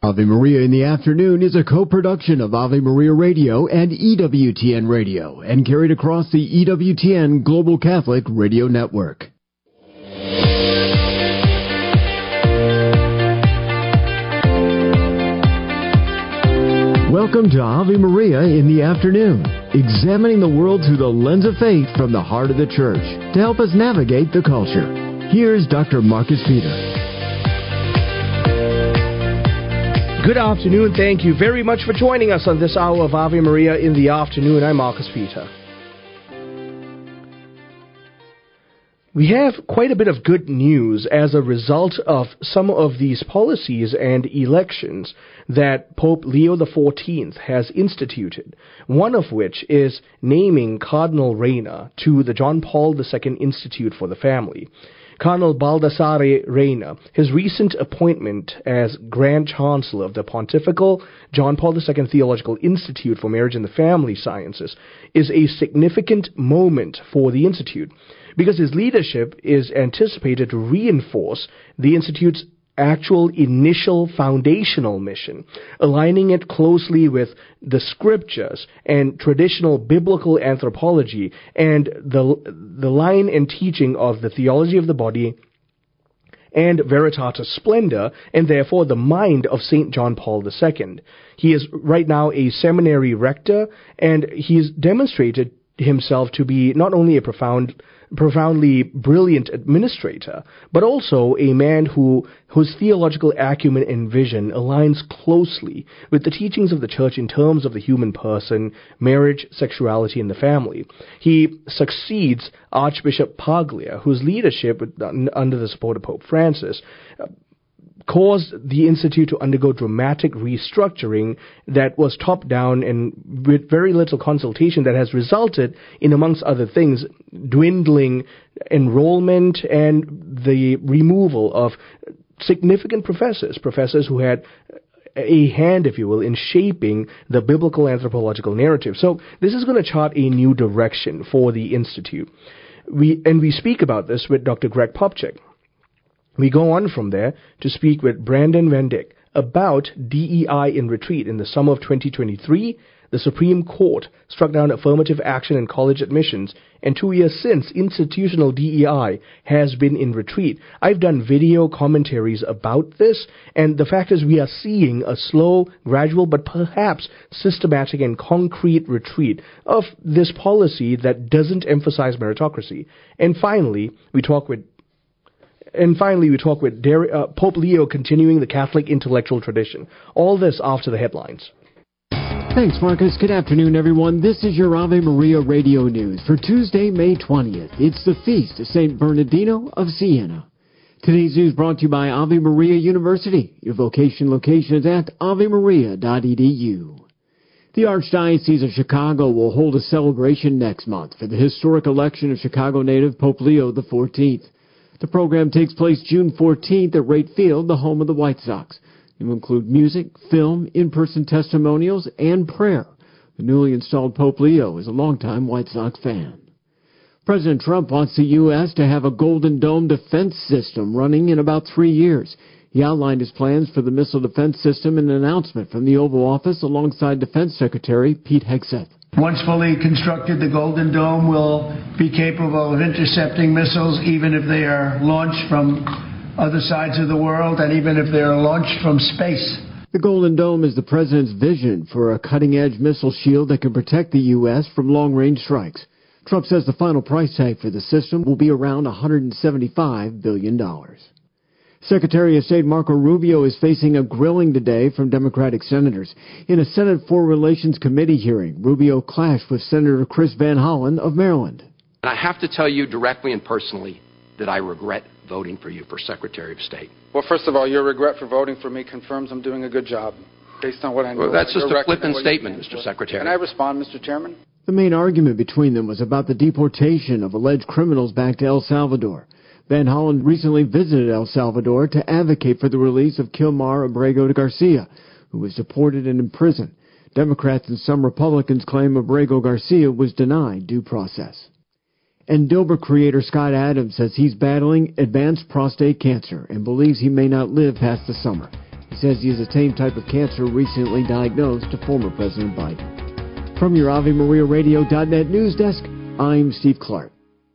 Ave Maria in the Afternoon is a co-production of Ave Maria Radio and EWTN Radio and carried across the EWTN Global Catholic Radio Network. Welcome to Ave Maria in the Afternoon, examining the world through the lens of faith from the heart of the Church to help us navigate the culture. Here's Dr. Marcus Peter. Good afternoon. Thank you very much for joining us on this hour of Ave Maria in the Afternoon. I'm Marcus Peter. We have quite a bit of good news as a result of some of these policies and elections that Pope Leo XIV has instituted, one of which is naming Cardinal Reina to the John Paul II Institute for the Family. Cardinal Baldassare Reina, his recent appointment as Grand Chancellor of the Pontifical John Paul II Theological Institute for Marriage and the Family Sciences, is a significant moment for the Institute because his leadership is anticipated to reinforce the Institute's actual initial foundational mission, aligning it closely with the scriptures and traditional biblical anthropology and the line and teaching of the theology of the body and Veritatis Splendor, and therefore the mind of St. John Paul II. He is right now a seminary rector, and he's demonstrated himself to be not only a profoundly brilliant administrator, but also a man whose theological acumen and vision aligns closely with the teachings of the Church in terms of the human person, marriage, sexuality, and the family. He succeeds Archbishop Paglia, whose leadership, under the support of Pope Francis, caused the Institute to undergo dramatic restructuring that was top-down and with very little consultation that has resulted in, amongst other things, dwindling enrollment and the removal of significant professors who had a hand, if you will, in shaping the biblical anthropological narrative. So this is going to chart a new direction for the Institute. We speak about this with Dr. Greg Popcak. We go on from there to speak with Brandon Van Dyck about DEI in retreat. In the summer of 2023, the Supreme Court struck down affirmative action in college admissions, and 2 years since, institutional DEI has been in retreat. I've done video commentaries about this, and the fact is we are seeing a slow, gradual, but perhaps systematic and concrete retreat of this policy that doesn't emphasize meritocracy. And finally, we talk with Pope Leo continuing the Catholic intellectual tradition. All this after the headlines. Thanks, Marcus. Good afternoon, everyone. This is your Ave Maria Radio News for Tuesday, May 20th. It's the feast of St. Bernardino of Siena. Today's news brought to you by Ave Maria University. Your location is at avemaria.edu. The Archdiocese of Chicago will hold a celebration next month for the historic election of Chicago native Pope Leo XIV. The program takes place June 14th at Wright Field, the home of the White Sox. It will include music, film, in-person testimonials, and prayer. The newly installed Pope Leo is a longtime White Sox fan. President Trump wants the U.S. to have a Golden Dome defense system running in about 3 years. He outlined his plans for the missile defense system in an announcement from the Oval Office alongside Defense Secretary Pete Hegseth. Once fully constructed, the Golden Dome will be capable of intercepting missiles even if they are launched from other sides of the world and even if they are launched from space. The Golden Dome is the president's vision for a cutting-edge missile shield that can protect the U.S. from long-range strikes. Trump says the final price tag for the system will be around $175 billion. Secretary of State Marco Rubio is facing a grilling today from Democratic senators. In a Senate Foreign Relations Committee hearing, Rubio clashed with Senator Chris Van Hollen of Maryland. And I have to tell you directly and personally that I regret voting for you for Secretary of State. Well, first of all, your regret for voting for me confirms I'm doing a good job, based on what I know. Well, that's just a flippant statement, Mr. Secretary. Can I respond, Mr. Chairman? The main argument between them was about the deportation of alleged criminals back to El Salvador. Van Hollen recently visited El Salvador to advocate for the release of Kilmar Abrego Garcia, who was deported and imprisoned. Democrats and some Republicans claim Abrego Garcia was denied due process. And Dilbert creator Scott Adams says he's battling advanced prostate cancer and believes he may not live past the summer. He says he has the same type of cancer recently diagnosed to former President Biden. From your AveMariaRadio.net news desk, I'm Steve Clark.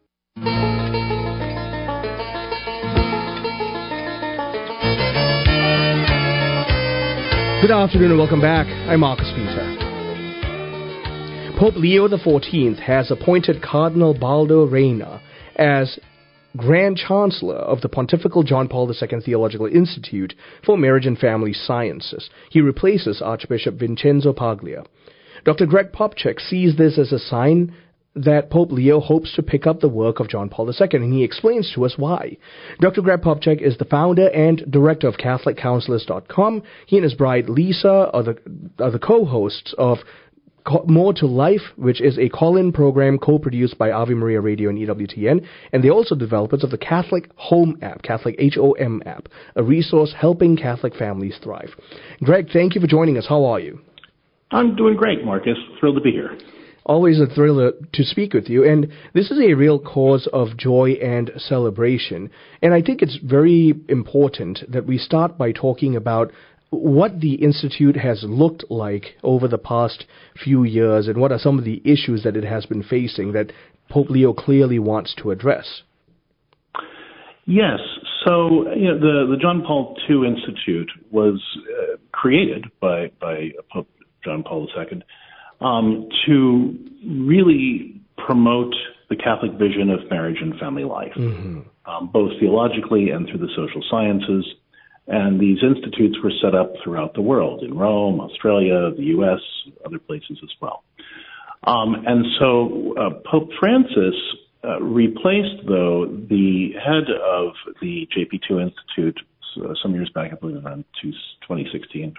Good afternoon and welcome back. I'm Marcus Peter. Pope Leo XIV has appointed Cardinal Baldo Reina as Grand Chancellor of the Pontifical John Paul II Theological Institute for Marriage and Family Sciences. He replaces Archbishop Vincenzo Paglia. Dr. Greg Popcak sees this as a sign that Pope Leo hopes to pick up the work of John Paul II, and he explains to us why. Dr. Greg Popcak is the founder and director of CatholicCounselors.com. He and his bride Lisa are the co-hosts of More to Life, which is a call-in program co-produced by Ave Maria Radio and EWTN, and they're also developers of the Catholic Home app, Catholic HOM app, a resource helping Catholic families thrive. Greg, thank you for joining us. How are you? I'm doing great, Marcus. Thrilled to be here. Always a thrill to speak with you, and this is a real cause of joy and celebration. And I think it's very important that we start by talking about what the Institute has looked like over the past few years and what are some of the issues that it has been facing that Pope Leo clearly wants to address. Yes. So the John Paul II Institute was created by Pope John Paul II to really promote the Catholic vision of marriage and family life, both theologically and through the social sciences. And these institutes were set up throughout the world, in Rome, Australia, the U.S., other places as well. And so Pope Francis replaced, though, the head of the JP2 Institute some years back, I believe around 2016,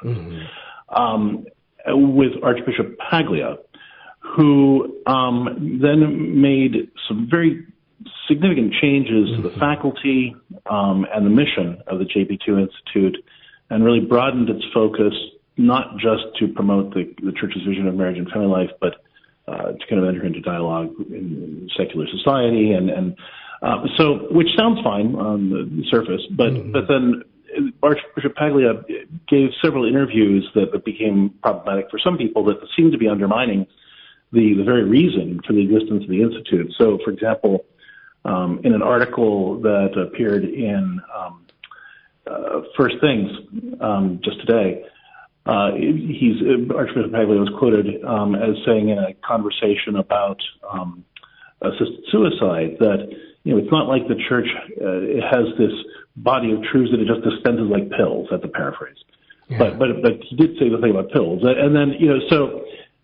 with Archbishop Paglia, who then made some very significant changes to the faculty and the mission of the JP2 Institute, and really broadened its focus not just to promote the Church's vision of marriage and family life, but to kind of enter into dialogue in secular society, and so, which sounds fine on the surface, but then Archbishop Paglia gave several interviews that became problematic for some people that seemed to be undermining the very reason for the existence of the Institute. So, for example, in an article that appeared in First Things just today, Archbishop Paglia was quoted as saying in a conversation about assisted suicide that it's not like the Church it has this body of truths that it just dispenses like pills. That's a paraphrase. Yeah. But he did say the thing about pills, and then so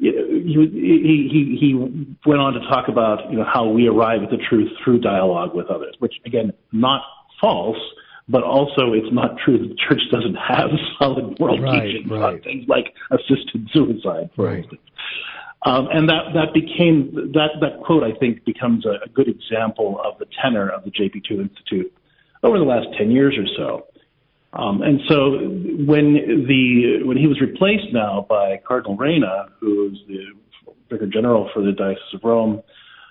he went on to talk about how we arrive at the truth through dialogue with others, which again not false, but also it's not true that the Church doesn't have solid world teachings on things like assisted suicide, for instance. And that quote, I think, becomes a good example of the tenor of the JP2 Institute over the last 10 years or so. And so when he was replaced now by Cardinal Reina, who is the Vicar General for the Diocese of Rome,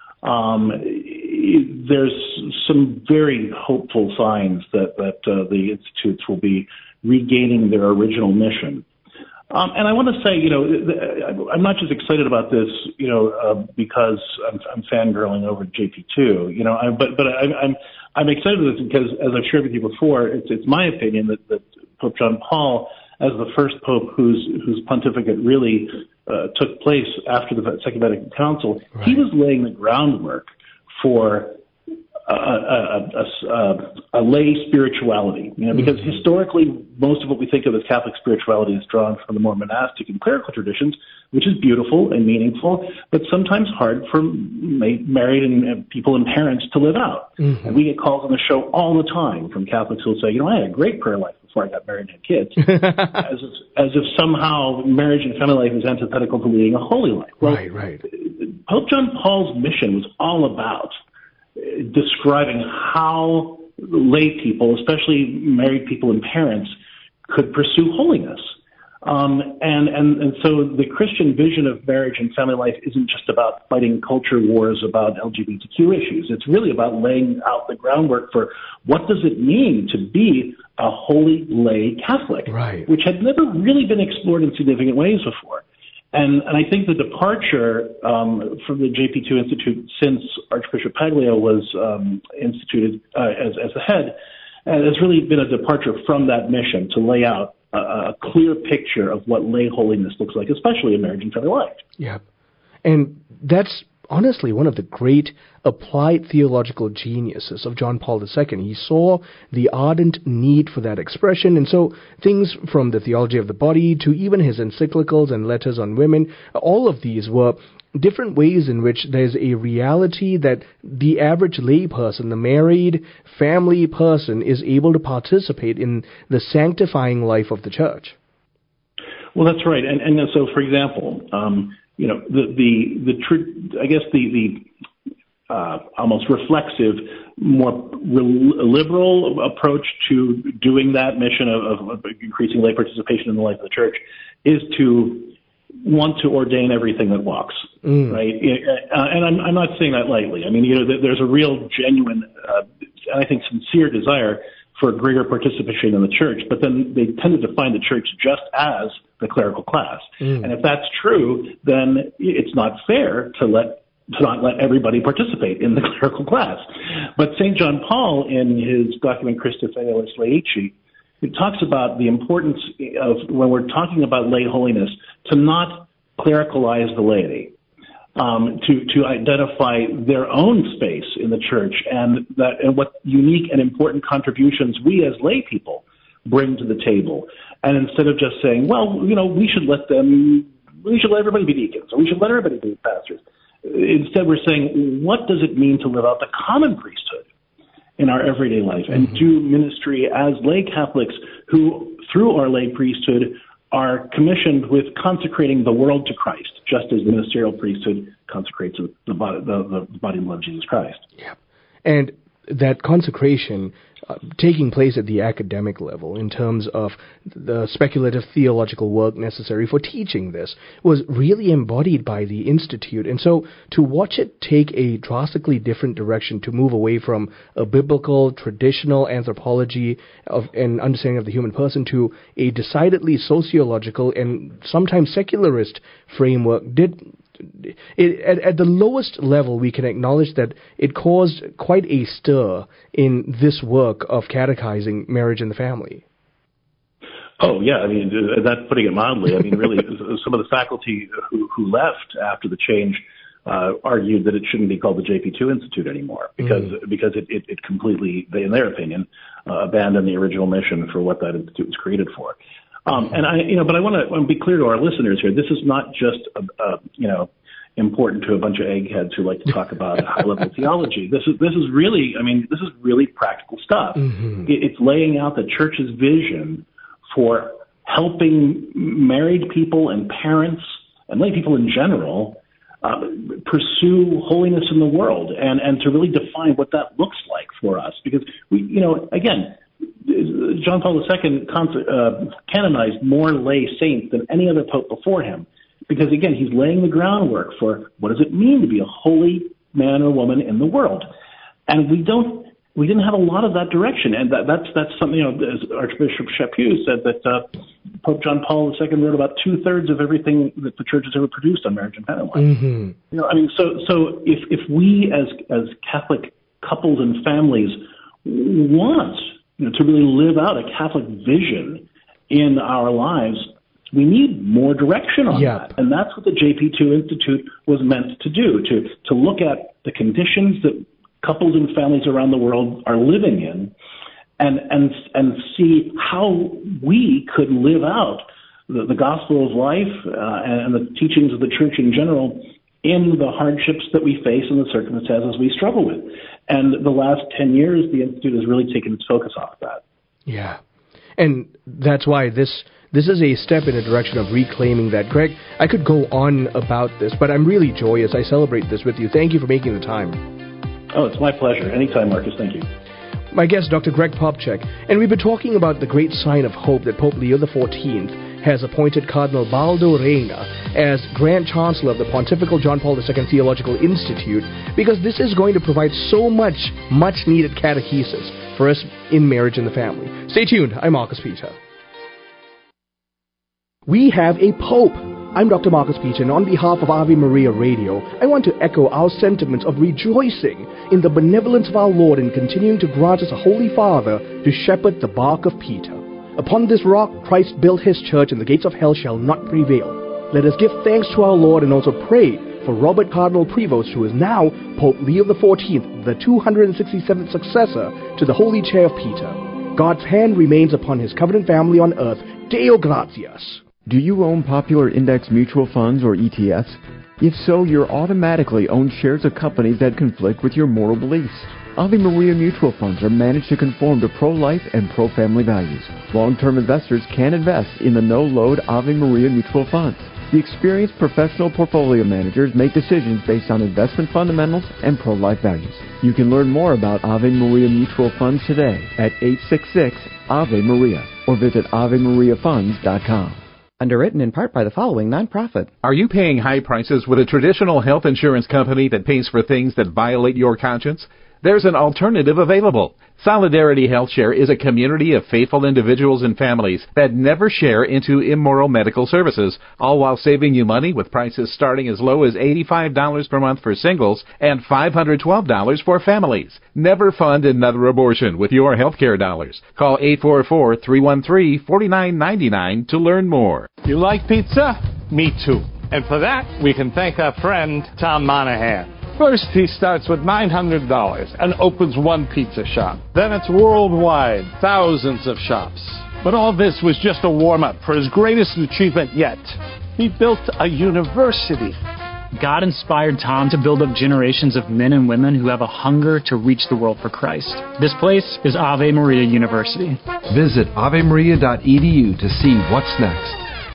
there's some very hopeful signs that the institutes will be regaining their original mission. And I want to say, I'm not just excited about this, because I'm fangirling over JP2, but I'm excited with this because, as I've shared with you before, it's my opinion that Pope John Paul, as the first pope whose pontificate really took place after the Second Vatican Council, he was laying the groundwork for a lay spirituality, because historically most of what we think of as Catholic spirituality is drawn from the more monastic and clerical traditions, which is beautiful and meaningful, but sometimes hard for married and people and parents to live out. And we get calls on the show all the time from Catholics who will say, I had a great prayer life before I got married and had kids, as if somehow marriage and family life is antithetical to leading a holy life. Well, Pope John Paul's mission was all about describing how lay people, especially married people and parents, could pursue holiness. And so the Christian vision of marriage and family life isn't just about fighting culture wars about LGBTQ issues. It's really about laying out the groundwork for what does it mean to be a holy lay Catholic, right, which had never really been explored in significant ways before. And I think the departure from the JP2 Institute since Archbishop Paglio was instituted as the head has really been a departure from that mission to lay out a clear picture of what lay holiness looks like, especially in marriage and family life. Yeah. And that's honestly one of the great applied theological geniuses of John Paul II. He saw the ardent need for that expression, and so things from the theology of the body to even his encyclicals and letters on women, all of these were different ways in which there's a reality that the average lay person, the married family person, is able to participate in the sanctifying life of the church. Well, that's right. And so, for example, the almost reflexive, more liberal approach to doing that mission of increasing lay participation in the life of the church is to want to ordain everything that walks, right? And I'm not saying that lightly. I mean, there's a real genuine, and I think sincere desire for greater participation in the church, but then they tend to define the church just as the clerical class. And if that's true, then it's not fair to not let everybody participate in the clerical class. But St. John Paul, in his document Christus Aeolis Laici, it talks about the importance of, when we're talking about lay holiness, to not clericalize the laity, to identify their own space in the church and what unique and important contributions we as lay people bring to the table. And instead of just saying, well, we should let everybody be deacons, or we should let everybody be pastors. Instead, we're saying, what does it mean to live out the common priesthood in our everyday life and do ministry as lay Catholics who, through our lay priesthood, are commissioned with consecrating the world to Christ, just as the ministerial priesthood consecrates the body and blood of Jesus Christ. Yeah. And that consecration taking place at the academic level in terms of the speculative theological work necessary for teaching this was really embodied by the Institute. And so to watch it take a drastically different direction, to move away from a biblical, traditional anthropology of an understanding of the human person to a decidedly sociological and sometimes secularist framework at the lowest level, we can acknowledge that it caused quite a stir in this work of catechizing marriage and the family. Oh, yeah. I mean, that's putting it mildly. I mean, really, some of the faculty who left after the change argued that it shouldn't be called the JP2 Institute anymore because it completely, in their opinion, abandoned the original mission for what that institute was created for. But I want to be clear to our listeners here. This is not just, important to a bunch of eggheads who like to talk about high-level theology. This is really practical stuff. It's laying out the church's vision for helping married people and parents and lay people in general pursue holiness in the world and to really define what that looks like for us. Because John Paul II canonized more lay saints than any other pope before him, because, again, he's laying the groundwork for what does it mean to be a holy man or woman in the world. And we didn't have a lot of that direction. And that's something, as Archbishop Chaput said, that Pope John Paul II wrote about 2/3 of everything that the church has ever produced on marriage and family life. So if we as Catholic couples and families want to really live out a Catholic vision in our lives, we need more direction on that. And that's what the JP2 Institute was meant to do, to look at the conditions that couples and families around the world are living in and see how we could live out the gospel of life and the teachings of the church in general in the hardships that we face and the circumstances we struggle with. And the last 10 years, the Institute has really taken its focus off that. Yeah. And that's why this is a step in a direction of reclaiming that. Greg, I could go on about this, but I'm really joyous. I celebrate this with you. Thank you for making the time. Oh, it's my pleasure. Anytime, Marcus. Thank you. My guest, Dr. Greg Popcak, and we've been talking about the great sign of hope that Pope Leo XIV has appointed Cardinal Baldo Reina as Grand Chancellor of the Pontifical John Paul II Theological Institute, because this is going to provide so much needed catechesis for us in marriage and the family. Stay tuned. I'm Marcus Peter. We have a Pope. I'm Dr. Marcus Peter, and on behalf of Ave Maria Radio, I want to echo our sentiments of rejoicing in the benevolence of our Lord in continuing to grant us a Holy Father to shepherd the bark of Peter. Upon this rock, Christ built his church, and the gates of hell shall not prevail. Let us give thanks to our Lord and also pray for Robert Cardinal Prevost, who is now Pope Leo XIV, the 267th successor to the Holy Chair of Peter. God's hand remains upon his covenant family on earth. Deo gratias. Do you own popular index mutual funds or ETFs? If so, you're automatically owned shares of companies that conflict with your moral beliefs. Ave Maria mutual funds are managed to conform to pro-life and pro-family values. Long-term investors can invest in the no-load Ave Maria mutual funds. The experienced professional portfolio managers make decisions based on investment fundamentals and pro-life values. You can learn more about Ave Maria mutual funds today at 866-AVE-MARIA or visit AveMariaFunds.com. Underwritten in part by the following nonprofit. Are you paying high prices with a traditional health insurance company that pays for things that violate your conscience? There's an alternative available. Solidarity HealthShare is a community of faithful individuals and families that never share into immoral medical services, all while saving you money with prices starting as low as $85 per month for singles and $512 for families. Never fund another abortion with your healthcare dollars. Call 844-313-4999 to learn more. You like pizza? Me too. And for that, we can thank our friend Tom Monahan. First, he starts with $900 and opens one pizza shop. Then it's worldwide, thousands of shops. But all this was just a warm-up for his greatest achievement yet. He built a university. God inspired Tom to build up generations of men and women who have a hunger to reach the world for Christ. This place is Ave Maria University. Visit avemaria.edu to see what's next.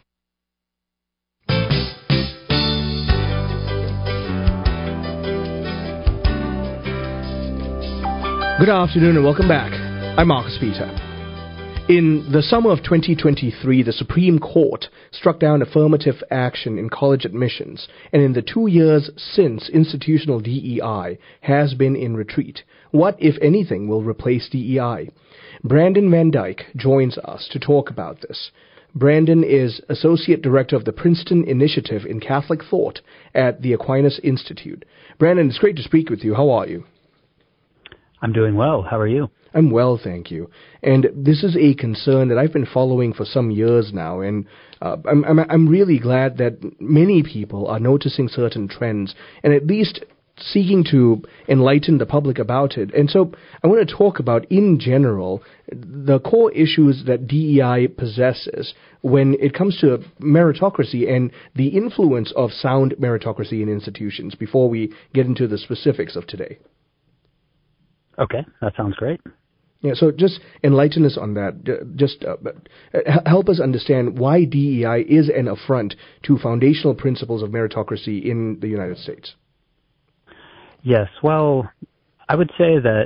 Good afternoon and welcome back. I'm Marcus Peter. In the summer of 2023, the Supreme Court struck down affirmative action in college admissions, and in the 2 years since, institutional DEI has been in retreat. What, if anything, will replace DEI? Brandon Van Dyke joins us to talk about this. Brandon is Associate Director of the Princeton Initiative in Catholic Thought at the Aquinas Institute. Brandon, it's great to speak with you. How are you? I'm doing well. How are you? I'm well, thank you. And this is a concern that I've been following for some years now, and I'm really glad that many people are noticing certain trends and at least seeking to enlighten the public about it. And so I want to talk about, in general, the core issues that DEI possesses when it comes to meritocracy and the influence of sound meritocracy in institutions before we get into the specifics of today. Okay, that sounds great. Yeah, so just enlighten us on that. Just help us understand why DEI is an affront to foundational principles of meritocracy in the United States. Yes, well, I would say that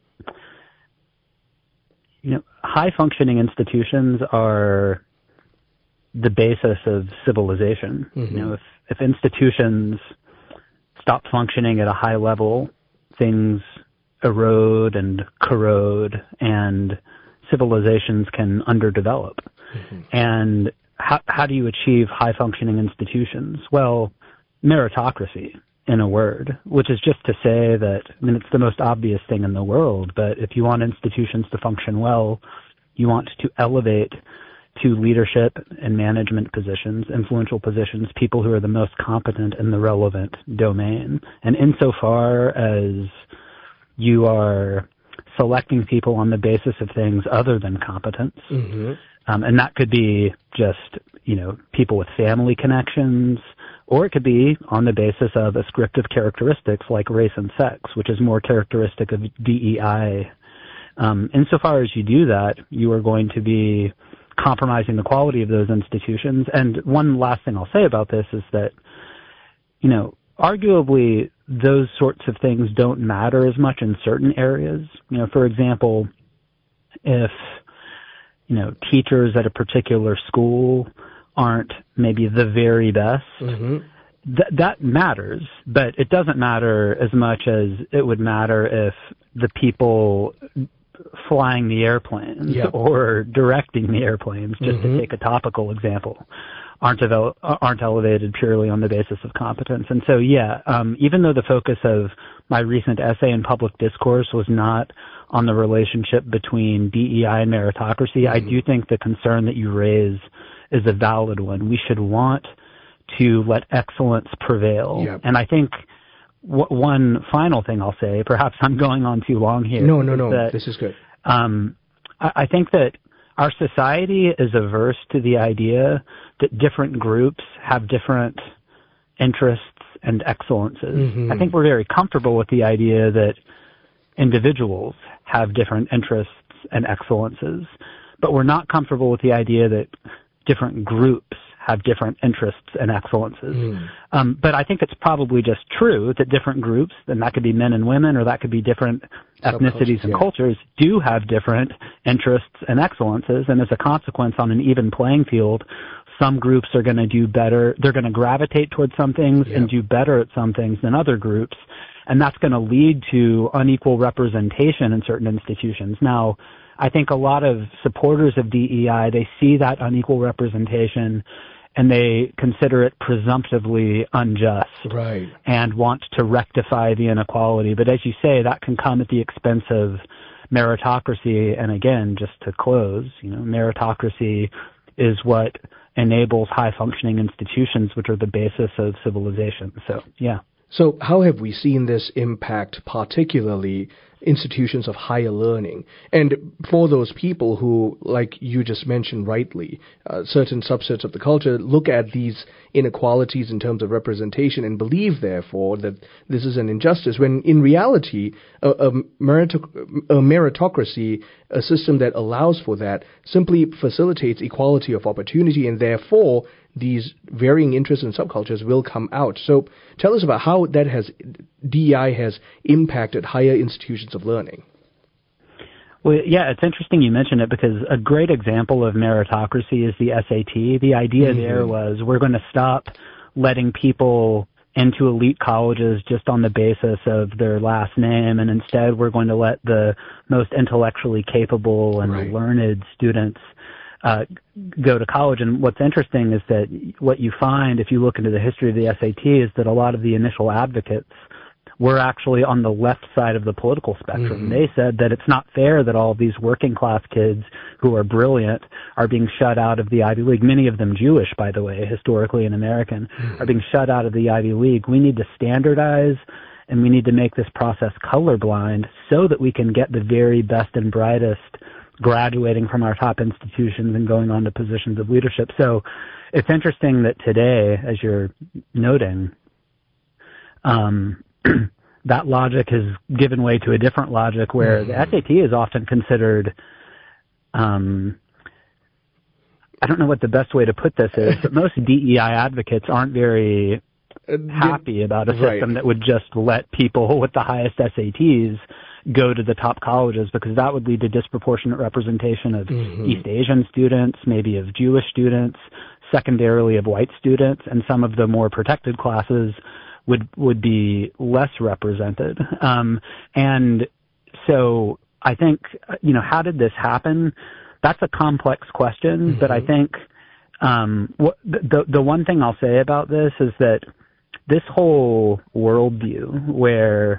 high-functioning institutions are the basis of civilization. Mm-hmm. If institutions stop functioning at a high level, things erode and corrode, and civilizations can underdevelop. Mm-hmm. And how do you achieve high-functioning institutions? Well, meritocracy, in a word, which is just to say that, it's the most obvious thing in the world, but if you want institutions to function well, you want to elevate to leadership and management positions, influential positions, people who are the most competent in the relevant domain. And insofar as you are selecting people on the basis of things other than competence. Mm-hmm. And that could be just, people with family connections, or it could be on the basis of ascriptive characteristics like race and sex, which is more characteristic of DEI. Insofar as you do that, you are going to be compromising the quality of those institutions. And one last thing I'll say about this is that, arguably, those sorts of things don't matter as much in certain areas. For example, if, teachers at a particular school aren't maybe the very best. That matters, but it doesn't matter as much as it would matter if the people flying the airplanes or directing the airplanes, just to take a topical example, aren't elevated purely on the basis of competence. And so, even though the focus of my recent essay in public discourse was not on the relationship between DEI and meritocracy, I do think the concern that you raise is a valid one. We should want to let excellence prevail. And I think one final thing I'll say, perhaps I'm going on too long here. No, this is good. I think that our society is averse to the idea that different groups have different interests and excellences. I think we're very comfortable with the idea that individuals have different interests and excellences, but we're not comfortable with the idea that different groups have different interests and excellences. But I think it's probably just true that different groups, and that could be men and women, or that could be different ethnicities and cultures, do have different interests and excellences. And as a consequence, on an even playing field, some groups are going to do better. They're going to gravitate towards some things and do better at some things than other groups. And that's going to lead to unequal representation in certain institutions. Now, I think a lot of supporters of DEI, they see that unequal representation and they consider it presumptively unjust and want to rectify the inequality. But as you say, that can come at the expense of meritocracy. And again, just to close, meritocracy is what enables high-functioning institutions, which are the basis of civilization. So how have we seen this impact particularly institutions of higher learning? And for those people who, like you just mentioned rightly, certain subsets of the culture look at these inequalities in terms of representation and believe, therefore, that this is an injustice, when in reality, a meritocracy, a system that allows for that, simply facilitates equality of opportunity, and therefore these varying interests and subcultures will come out. So tell us about how DEI has impacted higher institutions of learning. Well, it's interesting you mention it, because a great example of meritocracy is the SAT. The idea there was, we're going to stop letting people into elite colleges just on the basis of their last name, and instead we're going to let the most intellectually capable and learned students go to college. And what's interesting is that what you find, if you look into the history of the SAT, is that a lot of the initial advocates were actually on the left side of the political spectrum. They said that it's not fair that all of these working class kids who are brilliant are being shut out of the Ivy League. Many of them Jewish, by the way, historically and American, are being shut out of the Ivy League. We need to standardize, and we need to make this process colorblind so that we can get the very best and brightest graduating from our top institutions and going on to positions of leadership. So it's interesting that today, as you're noting, that logic has given way to a different logic where the SAT is often considered, I don't know what the best way to put this is, but most DEI advocates aren't very happy about a system that would just let people with the highest SATs go to the top colleges, because that would lead to disproportionate representation of East Asian students, maybe of Jewish students, secondarily of white students, and some of the more protected classes would be less represented. And so I think, how did this happen? That's a complex question, but I think the one thing I'll say about this is that this whole worldview where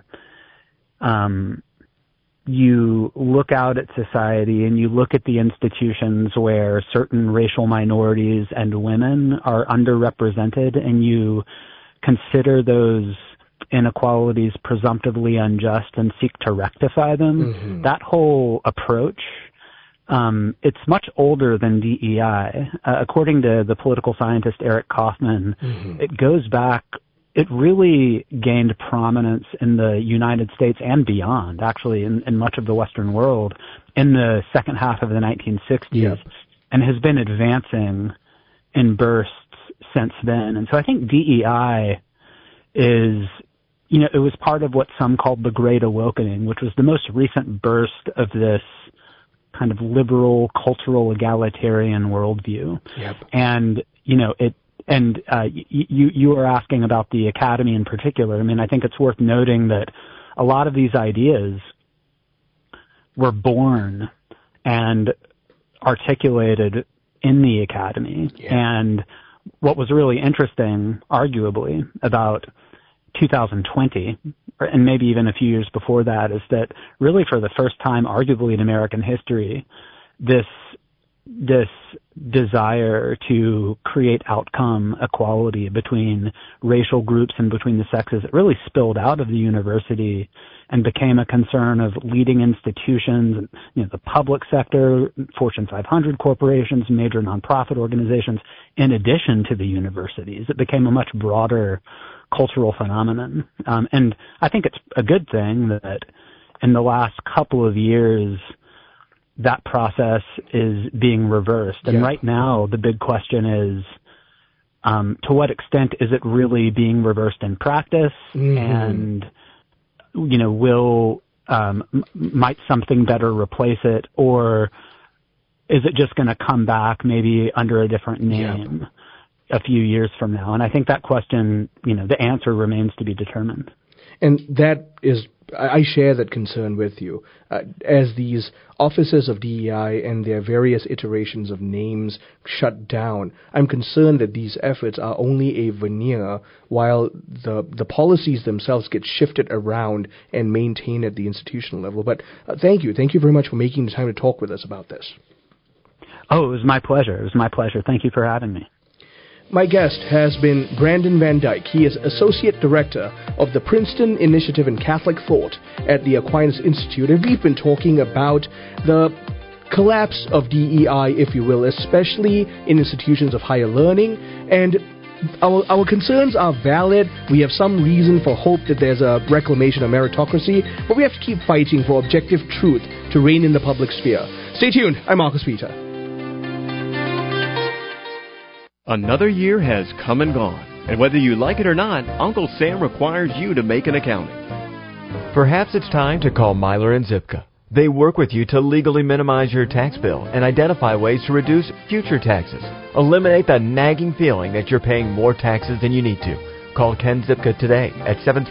you look out at society and you look at the institutions where certain racial minorities and women are underrepresented, and you consider those inequalities presumptively unjust and seek to rectify them, that whole approach, it's much older than DEI. According to the political scientist Eric Kaufman, it goes back, it really gained prominence in the United States and beyond, actually, in much of the Western world, in the second half of the 1960s, and has been advancing in bursts since then. And so I think DEI is, it was part of what some called the Great Awakening, which was the most recent burst of this kind of liberal, cultural, egalitarian worldview. And, you were asking about the academy in particular. I mean, I think it's worth noting that a lot of these ideas were born and articulated in the academy. Yeah. And what was really interesting, arguably, about 2020, and maybe even a few years before that, is that really for the first time, arguably in American history, this desire to create outcome equality between racial groups and between the sexes, it really spilled out of the university and became a concern of leading institutions, the public sector, Fortune 500 corporations, major nonprofit organizations, in addition to the universities. It became a much broader cultural phenomenon. And I think it's a good thing that in the last couple of years, that process is being reversed. And right now, the big question is, to what extent is it really being reversed in practice? Mm-hmm. And, might something better replace it? Or is it just going to come back maybe under a different name a few years from now? And I think that question, the answer remains to be determined. And that is, I share that concern with you. As these offices of DEI and their various iterations of names shut down, I'm concerned that these efforts are only a veneer while the policies themselves get shifted around and maintained at the institutional level. But thank you. Thank you very much for making the time to talk with us about this. Oh, it was my pleasure. It was my pleasure. Thank you for having me. My guest has been Brandon Van Dyke. He is Associate Director of the Princeton Initiative in Catholic Thought at the Aquinas Institute. And we've been talking about the collapse of DEI, if you will, especially in institutions of higher learning. And our concerns are valid. We have some reason for hope that there's a reclamation of meritocracy, but we have to keep fighting for objective truth to reign in the public sphere. Stay tuned. I'm Marcus Peter. Another year has come and gone, and whether you like it or not, Uncle Sam requires you to make an accounting. Perhaps it's time to call Myler & Zipka. They work with you to legally minimize your tax bill and identify ways to reduce future taxes. Eliminate the nagging feeling that you're paying more taxes than you need to. Call Ken Zipka today at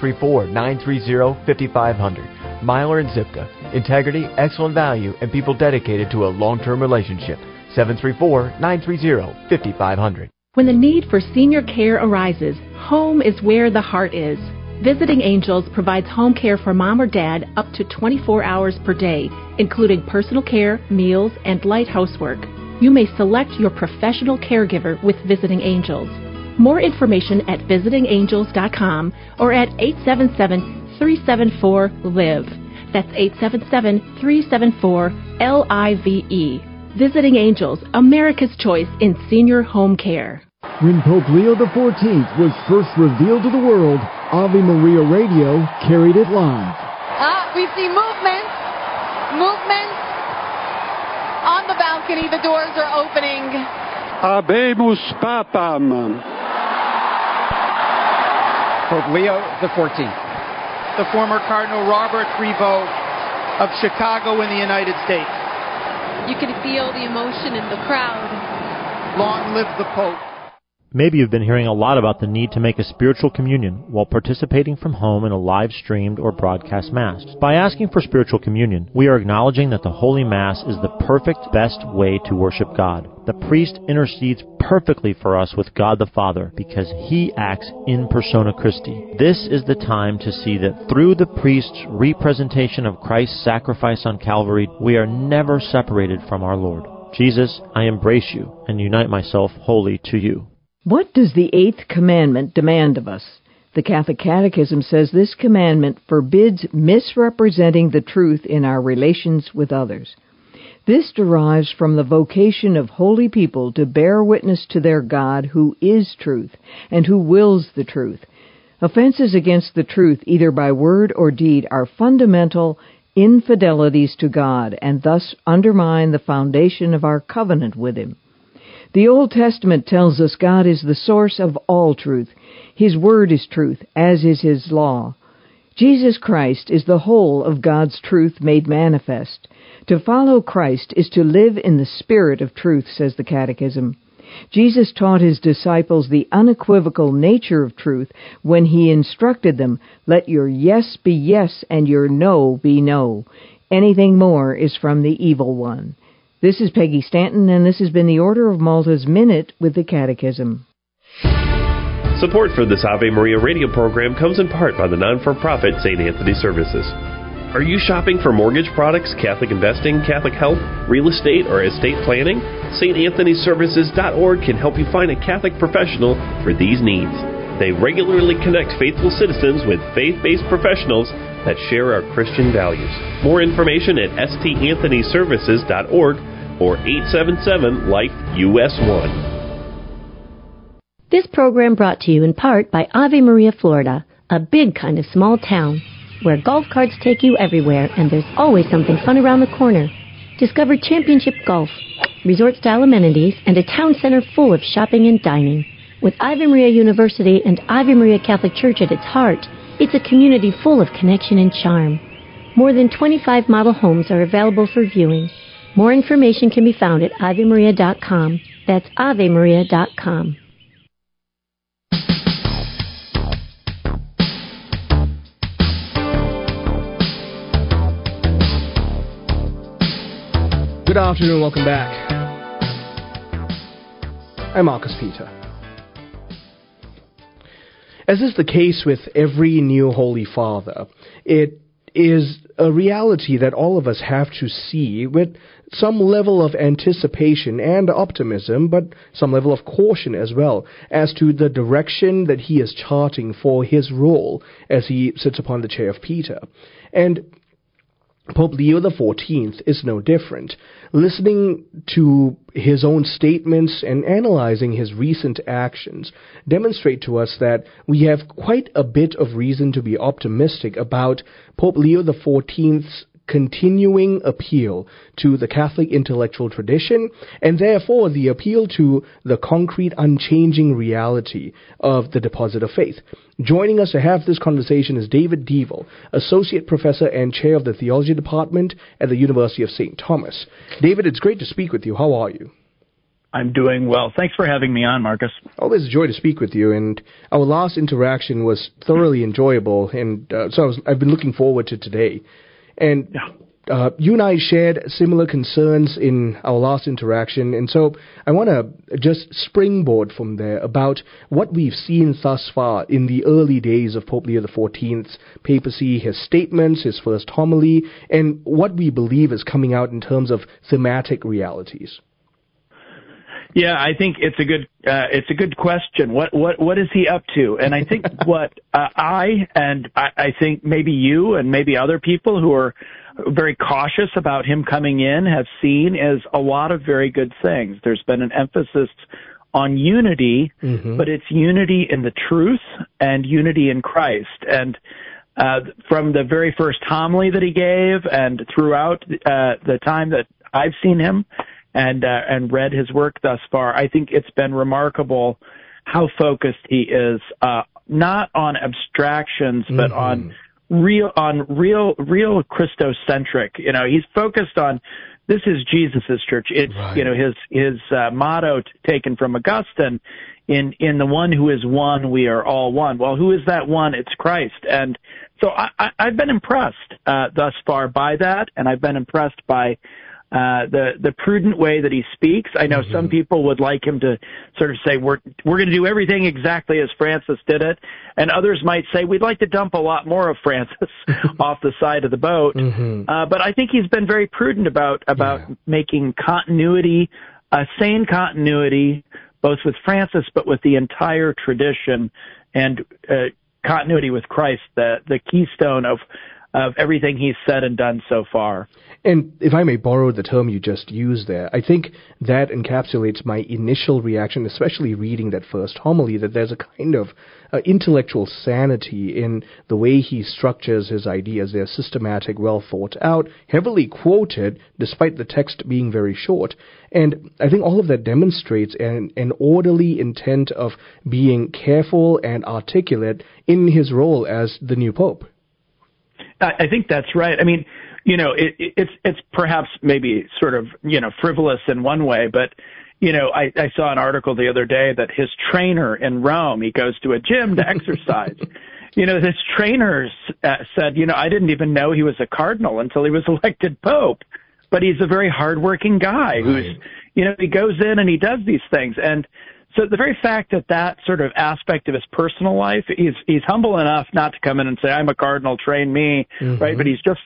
734-930-5500. Myler & Zipka. Integrity, excellent value, and people dedicated to a long-term relationship. 734-930-5500. When the need for senior care arises, home is where the heart is. Visiting Angels provides home care for mom or dad up to 24 hours per day, including personal care, meals, and light housework. You may select your professional caregiver with Visiting Angels. More information at visitingangels.com or at 877-374-LIVE. That's 877-374-LIVE. Visiting Angels, America's choice in senior home care. When Pope Leo XIV was first revealed to the world, Ave Maria Radio carried it live. We see movement on the balcony. The doors are opening. Habemus Papam. Pope Leo XIV. The former Cardinal Robert Prevost of Chicago in the United States. You can feel the emotion in the crowd. Long live the Pope. Maybe you've been hearing a lot about the need to make a spiritual communion while participating from home in a live-streamed or broadcast Mass. By asking for spiritual communion, we are acknowledging that the Holy Mass is the perfect, best way to worship God. The priest intercedes perfectly for us with God the Father because he acts in persona Christi. This is the time to see that through the priest's representation of Christ's sacrifice on Calvary, we are never separated from our Lord. Jesus, I embrace you and unite myself wholly to you. What does the eighth commandment demand of us? The Catholic Catechism says this commandment forbids misrepresenting the truth in our relations with others. This derives from the vocation of holy people to bear witness to their God who is truth and who wills the truth. Offenses against the truth, either by word or deed, are fundamental infidelities to God and thus undermine the foundation of our covenant with Him. The Old Testament tells us God is the source of all truth. His word is truth, as is His law. Jesus Christ is the whole of God's truth made manifest. To follow Christ is to live in the spirit of truth, says the Catechism. Jesus taught his disciples the unequivocal nature of truth when he instructed them, "Let your yes be yes and your no be no. Anything more is from the evil one." This is Peggy Stanton, and this has been the Order of Malta's Minute with the Catechism. Support for this Ave Maria radio program comes in part by the non-for-profit St. Anthony Services. Are you shopping for mortgage products, Catholic investing, Catholic health, real estate, or estate planning? StAnthonyServices.org can help you find a Catholic professional for these needs. They regularly connect faithful citizens with faith-based professionals that share our Christian values. More information at StAnthonyServices.org or 877-LIFE-US1. This program brought to you in part by Ave Maria, Florida, a big kind of small town where golf carts take you everywhere and there's always something fun around the corner. Discover championship golf, resort-style amenities, and a town center full of shopping and dining. With Ave Maria University and Ave Maria Catholic Church at its heart, it's a community full of connection and charm. More than 25 model homes are available for viewing. More information can be found at AveMaria.com. That's AveMaria.com. Good afternoon, welcome back. I'm Marcus Peter. As is the case with every new Holy Father, it is a reality that all of us have to see with some level of anticipation and optimism, but some level of caution as well, as to the direction that he is charting for his role as he sits upon the chair of Peter. And Pope Leo XIV is no different. Listening to his own statements and analyzing his recent actions demonstrate to us that we have quite a bit of reason to be optimistic about Pope Leo XIV's continuing appeal to the Catholic intellectual tradition, and therefore the appeal to the concrete, unchanging reality of the deposit of faith. Joining us to have this conversation is David Devel, Associate Professor and Chair of the Theology Department at the University of St. Thomas. David, it's great to speak with you. How are you? I'm doing well. Thanks for having me on, Marcus. Always a joy to speak with you, and our last interaction was thoroughly enjoyable, and I've been looking forward to today. And you and I shared similar concerns in our last interaction, and so I want to just springboard from there about what we've seen thus far in the early days of Pope Leo XIV's papacy, his statements, his first homily, and what we believe is coming out in terms of thematic realities. Yeah, I think it's a good question. What is he up to? And I think what I think maybe you and maybe other people who are very cautious about him coming in have seen is a lot of very good things. There's been an emphasis on unity, but it's unity in the truth and unity in Christ. And from the very first homily that he gave and throughout the time that I've seen him, and read his work thus far, I think it's been remarkable how focused he is, not on abstractions, but on real Christocentric. You know, he's focused on this is Jesus's church. It's right. You know, his motto taken from Augustine, in the one who is one, we are all one. Well, who is that one? It's Christ. And so I've been impressed thus far by that, and I've been impressed by the prudent way that he speaks. I know some people would like him to sort of say, we're going to do everything exactly as Francis did it. And others might say, we'd like to dump a lot more of Francis off the side of the boat. But I think he's been very prudent about making continuity, sane continuity, both with Francis, but with the entire tradition, and continuity with Christ, the keystone of everything he's said and done so far. And if I may borrow the term you just used there, I think that encapsulates my initial reaction, especially reading that first homily, that there's a kind of intellectual sanity in the way he structures his ideas. They're systematic, well thought out, heavily quoted, despite the text being very short. And I think all of that demonstrates an orderly intent of being careful and articulate in his role as the new pope. I think that's right. I mean, you know, it's perhaps maybe sort of, you know, frivolous in one way, but I saw an article the other day that his trainer in Rome, he goes to a gym to exercise. This trainer said, I didn't even know he was a cardinal until he was elected pope. But he's a very hardworking guy who's, he goes in and he does these things. And so the very fact that sort of aspect of his personal life, he's humble enough not to come in and say, I'm a cardinal, train me, right? But he's just,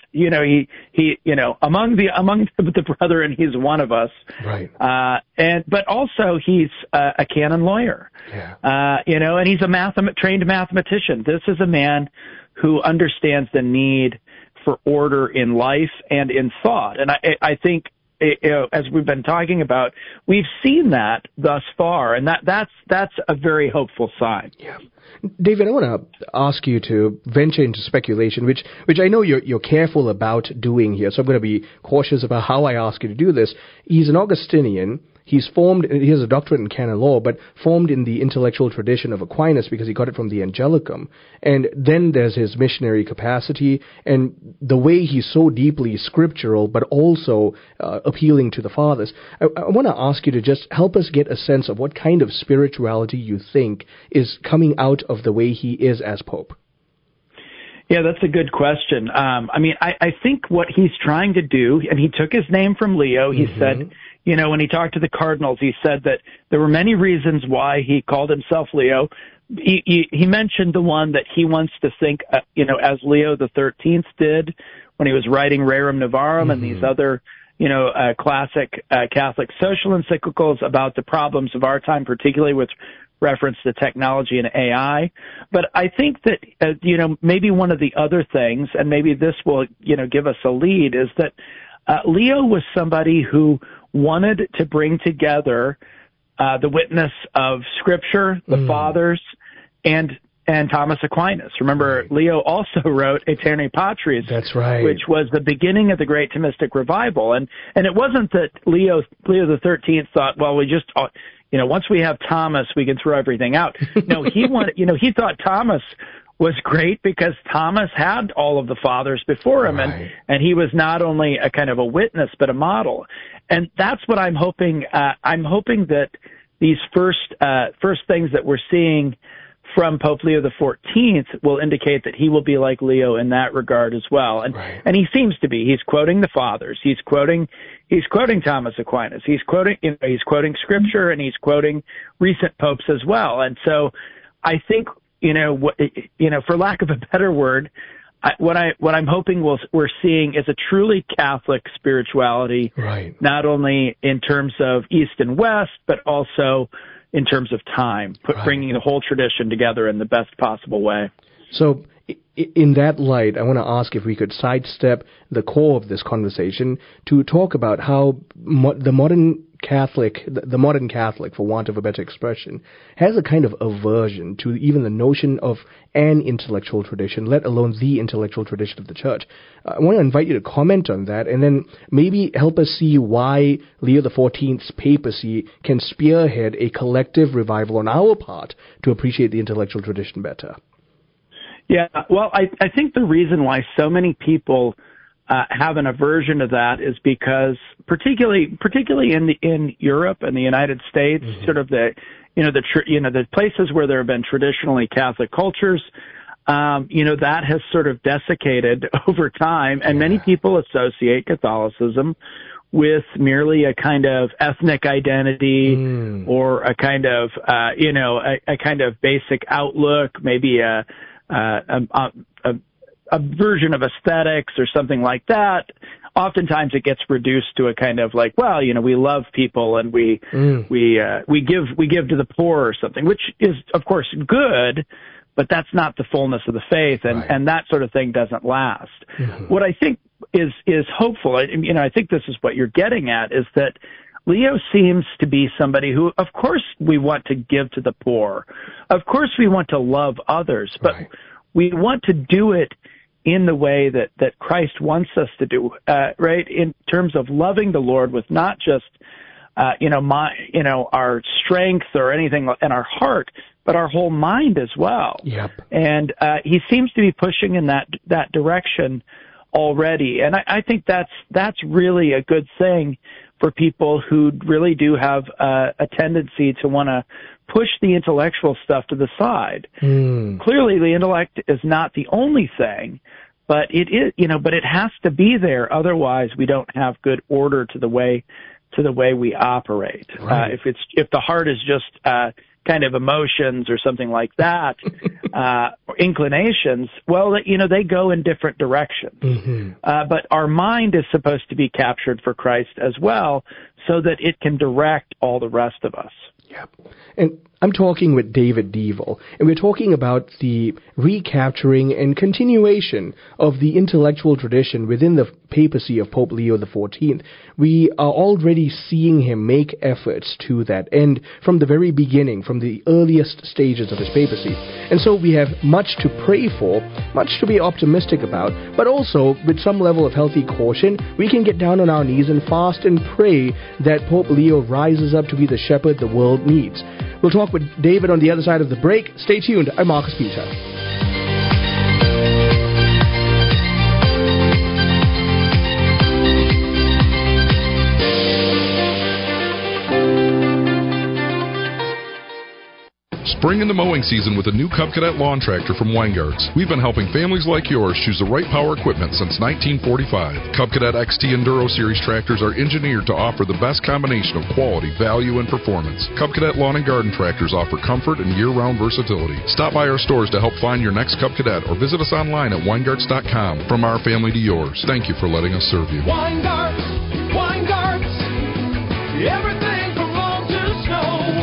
among the brethren, he's one of us. Right. But also he's a canon lawyer. Yeah. And he's a trained mathematician. This is a man who understands the need for order in life and in thought. And I think, as we've been talking about, we've seen that thus far, and that's a very hopeful sign. Yeah. David, I want to ask you to venture into speculation, which I know you're careful about doing here, so I'm going to be cautious about how I ask you to do this. He's an Augustinian. He has a doctorate in canon law, but formed in the intellectual tradition of Aquinas because he got it from the Angelicum. And then there's his missionary capacity and the way he's so deeply scriptural, but also appealing to the fathers. I want to ask you to just help us get a sense of what kind of spirituality you think is coming out of the way he is as Pope. Yeah, that's a good question. I think what he's trying to do, and he took his name from Leo, he said, when he talked to the cardinals, he said that there were many reasons why he called himself Leo. He mentioned the one that he wants to think, as Leo the 13th did when he was writing Rerum Novarum and these other, classic Catholic social encyclicals about the problems of our time, particularly with reference to technology and AI. But I think that, maybe one of the other things, and maybe this will, give us a lead, is that Leo was somebody who wanted to bring together the witness of Scripture, the Fathers, and Thomas Aquinas. Remember, Leo also wrote Aeterni Patris, that's right, which was the beginning of the Great Thomistic Revival. And it wasn't that Leo the 13th thought, well, we just, once we have Thomas, we can throw everything out. No, he wanted, he thought Thomas was great because Thomas had all of the fathers before him, and he was not only a kind of a witness, but a model. And that's what I'm hoping. I'm hoping that these first things that we're seeing from Pope Leo XIV will indicate that he will be like Leo in that regard as well. And he seems to be. He's quoting the fathers. He's quoting Thomas Aquinas. He's quoting Scripture, and he's quoting recent popes as well. And so I think, for lack of a better word, what I'm hoping we're seeing is a truly Catholic spirituality, not only in terms of East and West, but also in terms of time, bringing the whole tradition together in the best possible way. So in that light, I want to ask if we could sidestep the core of this conversation to talk about how the modern Catholic, for want of a better expression, has a kind of aversion to even the notion of an intellectual tradition, let alone the intellectual tradition of the Church. I want to invite you to comment on that, and then maybe help us see why Leo XIV's papacy can spearhead a collective revival on our part to appreciate the intellectual tradition better. Yeah, well, I think the reason why so many people have an aversion to that is because, particularly in Europe and the United States, sort of the places where there have been traditionally Catholic cultures, that has sort of desiccated over time, and many people associate Catholicism with merely a kind of ethnic identity or a kind of a kind of basic outlook, maybe a version of aesthetics or something like that. Oftentimes it gets reduced to a kind of like, well, we love people and we give to the poor or something, which is of course good, but that's not the fullness of the faith, and that sort of thing doesn't last. What I think is hopeful, I think this is what you're getting at, is that Leo seems to be somebody who, of course, we want to give to the poor. Of course, we want to love others, but we want to do it in the way that Christ wants us to do, in terms of loving the Lord with not just, our strength or anything in our heart, but our whole mind as well. Yep. And he seems to be pushing in that direction already, and I think that's really a good thing for people who really do have a tendency to want to push the intellectual stuff to the side. Clearly, the intellect is not the only thing, but it is, but it has to be there. Otherwise, we don't have good order to the way we operate. Right. If the heart is just kind of emotions or something like that, or inclinations, well, they go in different directions. But our mind is supposed to be captured for Christ as well, so that it can direct all the rest of us. Yep. And I'm talking with David Devel, and we're talking about the recapturing and continuation of the intellectual tradition within the papacy of Pope Leo XIV. We are already seeing him make efforts to that end from the very beginning, from the earliest stages of his papacy. And so we have much to pray for, much to be optimistic about, but also with some level of healthy caution, we can get down on our knees and fast and pray that Pope Leo rises up to be the shepherd the world needs. We'll talk with David on the other side of the break. Stay tuned. I'm Marcus Peter. Spring into mowing season with a new Cub Cadet lawn tractor from Weingarts. We've been helping families like yours choose the right power equipment since 1945. Cub Cadet XT Enduro Series tractors are engineered to offer the best combination of quality, value, and performance. Cub Cadet lawn and garden tractors offer comfort and year-round versatility. Stop by our stores to help find your next Cub Cadet or visit us online at Weingarts.com. From our family to yours, thank you for letting us serve you. Weingarts, everything from lawn to snow.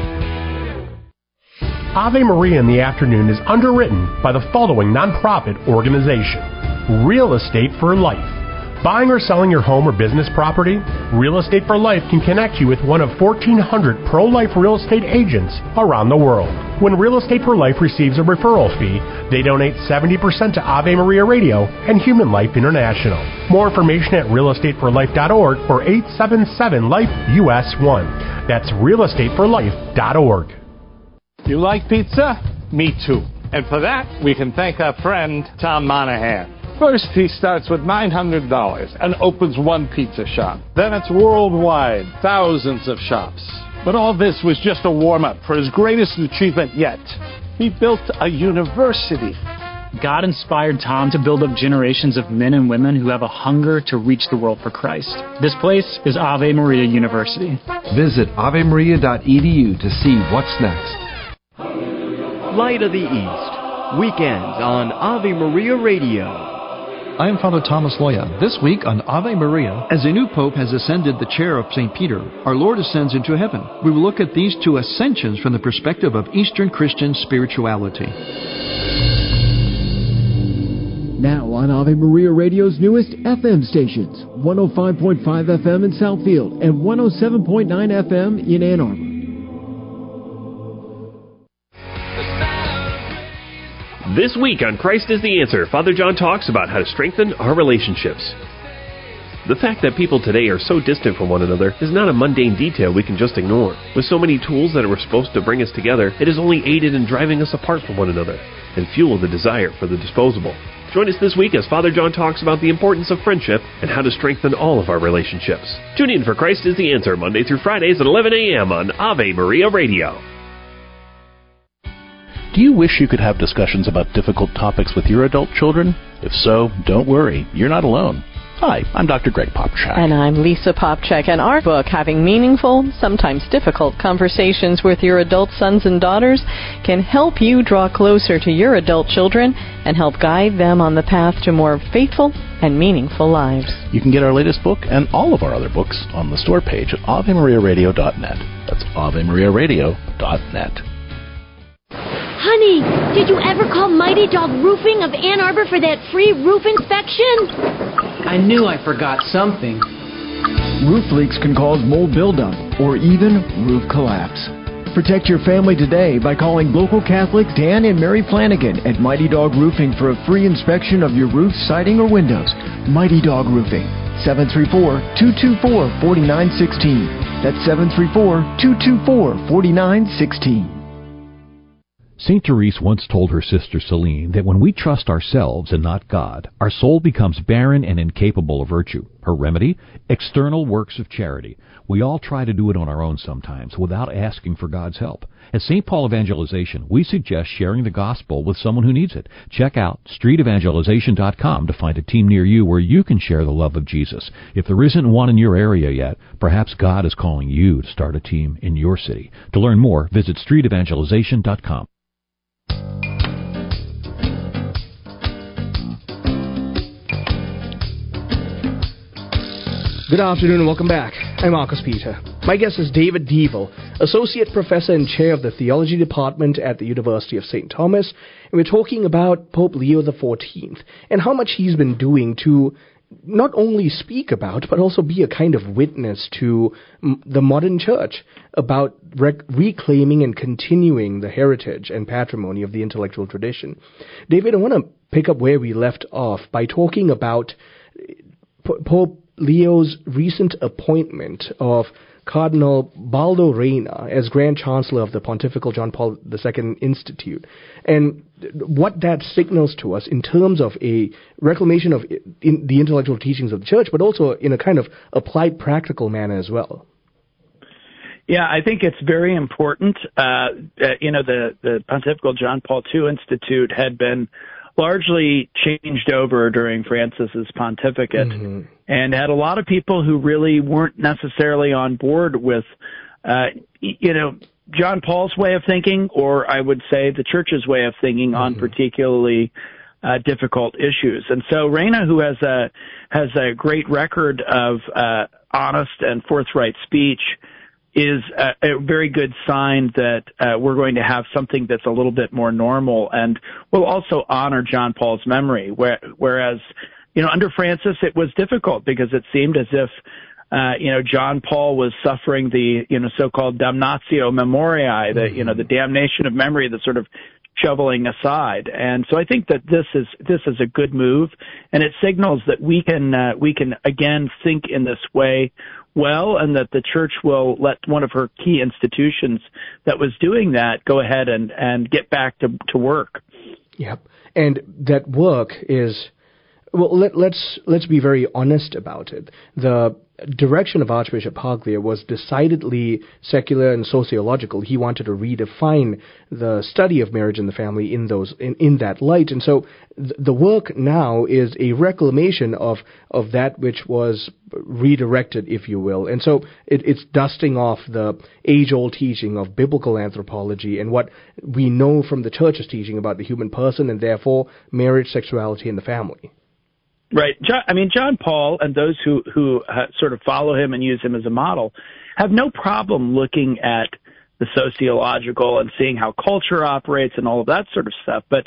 Ave Maria in the Afternoon is underwritten by the following nonprofit organization: Real Estate for Life. Buying or selling your home or business property? Real Estate for Life can connect you with one of 1,400 pro-life real estate agents around the world. When Real Estate for Life receives a referral fee, they donate 70% to Ave Maria Radio and Human Life International. More information at realestateforlife.org or 877-LIFE-US1. That's realestateforlife.org. You like pizza? Me too. And for that, we can thank our friend Tom Monahan. First, he starts with $900 and opens one pizza shop. Then it's worldwide, thousands of shops. But all this was just a warm-up for his greatest achievement yet. He built a university. God inspired Tom to build up generations of men and women who have a hunger to reach the world for Christ. This place is Ave Maria University. Visit avemaria.edu to see what's next. Light of the East, weekends on Ave Maria Radio. I am Father Thomas Loya. This week on Ave Maria, as a new pope has ascended the chair of St. Peter, our Lord ascends into heaven. We will look at these two ascensions from the perspective of Eastern Christian spirituality. Now on Ave Maria Radio's newest FM stations, 105.5 FM in Southfield and 107.9 FM in Ann Arbor. This week on Christ is the Answer, Father John talks about how to strengthen our relationships. The fact that people today are so distant from one another is not a mundane detail we can just ignore. With so many tools that were supposed to bring us together, it has only aided in driving us apart from one another and fueled the desire for the disposable. Join us this week as Father John talks about the importance of friendship and how to strengthen all of our relationships. Tune in for Christ is the Answer, Monday through Fridays at 11 a.m. on Ave Maria Radio. Do you wish you could have discussions about difficult topics with your adult children? If so, don't worry, you're not alone. Hi, I'm Dr. Greg Popchak. And I'm Lisa Popchak, and our book, Having Meaningful, Sometimes Difficult Conversations with Your Adult Sons and Daughters, can help you draw closer to your adult children and help guide them on the path to more faithful and meaningful lives. You can get our latest book and all of our other books on the store page at AveMariaRadio.net. That's AveMariaRadio.net. Honey, did you ever call Mighty Dog Roofing of Ann Arbor for that free roof inspection? I knew I forgot something. Roof leaks can cause mold buildup or even roof collapse. Protect your family today by calling local Catholics Dan and Mary Flanagan at Mighty Dog Roofing for a free inspection of your roof, siding, or windows. Mighty Dog Roofing, 734-224-4916. That's 734-224-4916. St. Therese once told her sister Celine that when we trust ourselves and not God, our soul becomes barren and incapable of virtue. Her remedy? External works of charity. We all try to do it on our own sometimes without asking for God's help. At St. Paul Evangelization, we suggest sharing the gospel with someone who needs it. Check out streetevangelization.com to find a team near you where you can share the love of Jesus. If there isn't one in your area yet, perhaps God is calling you to start a team in your city. To learn more, visit streetevangelization.com. Good afternoon and welcome back. I'm Marcus Peter. My guest is David Devel, Associate Professor and Chair of the Theology Department at the University of St. Thomas, and we're talking about Pope Leo XIV and how much he's been doing to not only speak about, but also be a kind of witness to the modern church about reclaiming and continuing the heritage and patrimony of the intellectual tradition. David, I want to pick up where we left off by talking about Pope Leo's recent appointment of Cardinal Baldo Reina as Grand Chancellor of the Pontifical John Paul II Institute, and what that signals to us in terms of a reclamation of the intellectual teachings of the Church, but also in a kind of applied practical manner as well. Yeah, I think it's very important. The Pontifical John Paul II Institute had been largely changed over during Francis's pontificate, and had a lot of people who really weren't necessarily on board with, John Paul's way of thinking, or I would say the Church's way of thinking on particularly difficult issues. And so Reina, who has a great record of honest and forthright speech, is a very good sign that we're going to have something that's a little bit more normal and will also honor John Paul's memory. Whereas, under Francis it was difficult because it seemed as if, John Paul was suffering the, so-called damnatio memoriae, the damnation of memory, the sort of shoveling aside. And so I think that this is a good move, and it signals that we can again think in this way well, and that the Church will let one of her key institutions that was doing that go ahead and get back to work. Yep. And that work is, well, let's be very honest about it. The direction of Archbishop Paglia was decidedly secular and sociological. He wanted to redefine the study of marriage and the family in that light. And so the work now is a reclamation of that which was redirected, if you will. And so it's dusting off the age-old teaching of biblical anthropology and what we know from the Church's teaching about the human person and therefore marriage, sexuality, and the family. Right. John Paul and those who sort of follow him and use him as a model have no problem looking at the sociological and seeing how culture operates and all of that sort of stuff. But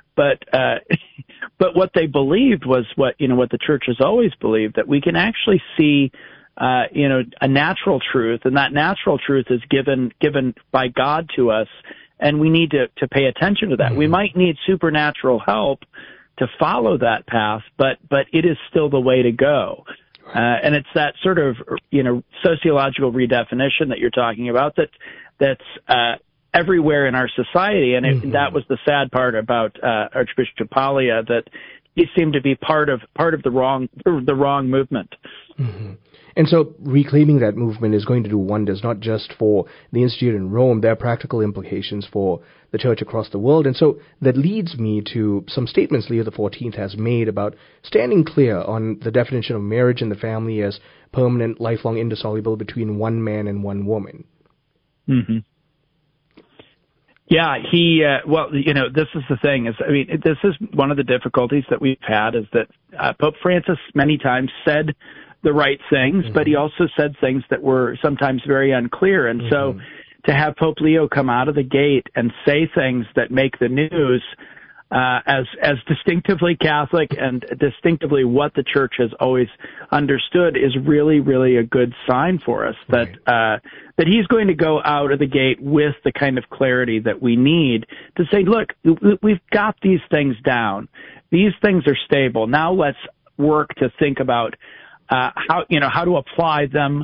what they believed was what the Church has always believed, that we can actually see a natural truth, and that natural truth is given by God to us, and we need to pay attention to that. We might need supernatural help to follow that path, but it is still the way to go. And it's that sort of, sociological redefinition that you're talking about that's everywhere in our society. And that was the sad part about Archbishop Paglia, that he seemed to be part of the wrong movement. Mm-hmm. And so reclaiming that movement is going to do wonders, not just for the Institute in Rome. There are practical implications for the Church across the world. And so that leads me to some statements Leo XIV has made about standing clear on the definition of marriage and the family as permanent, lifelong, indissoluble between one man and one woman. Mm-hmm. Yeah, this is the thing. This is one of the difficulties that we've had, is that Pope Francis many times said the right things, but he also said things that were sometimes very unclear. And so to have Pope Leo come out of the gate and say things that make the news as distinctly Catholic and distinctively what the Church has always understood is really, really a good sign for us, that he's going to go out of the gate with the kind of clarity that we need to say, look, we've got these things down. These things are stable. Now let's work to think about how to apply them,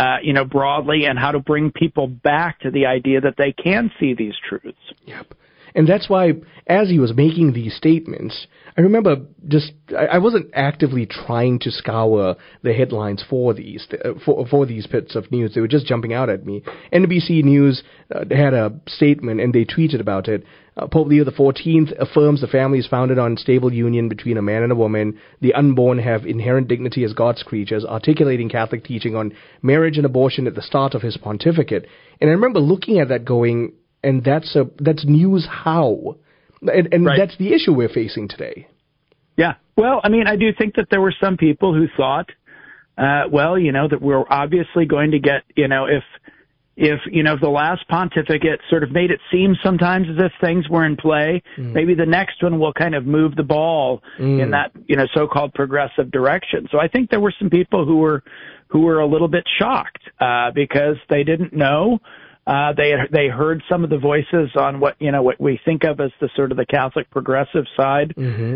broadly, and how to bring people back to the idea that they can see these truths. Yep. And that's why, as he was making these statements, I remember I wasn't actively trying to scour the headlines for these bits of news. They were just jumping out at me. NBC News had a statement, and they tweeted about it. Pope Leo XIV affirms the family is founded on stable union between a man and a woman. The unborn have inherent dignity as God's creatures, articulating Catholic teaching on marriage and abortion at the start of his pontificate. And I remember looking at that going, and that's news how? And right. That's the issue we're facing today. Yeah. Well, I mean, I do think that there were some people who thought, that we're obviously going to get, if the last pontificate sort of made it seem sometimes as if things were in play, maybe the next one will kind of move the ball in that, so-called progressive direction. So I think there were some people who were a little bit shocked, because they didn't know. They heard some of the voices on what we think of as the sort of the Catholic progressive side,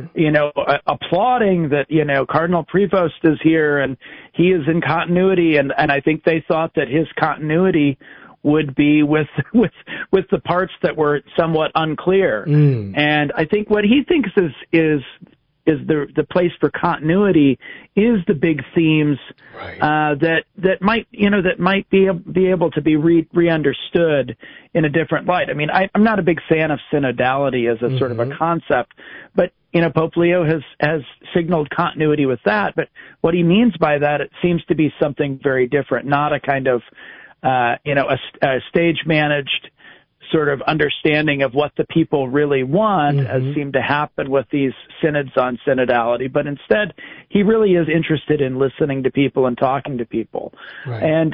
applauding that, Cardinal Prevost is here and he is in continuity. And I think they thought that his continuity would be with the parts that were somewhat unclear. And I think what he thinks is the place for continuity is the big themes, right. that might be able to be re-understood in a different light. I mean, I'm not a big fan of synodality as a sort of a concept, but Pope Leo has signaled continuity with that. But what he means by that, it seems to be something very different, not a kind of a stage managed sort of understanding of what the people really want, as seemed to happen with these synods on synodality, but instead he really is interested in listening to people and talking to people. Right. And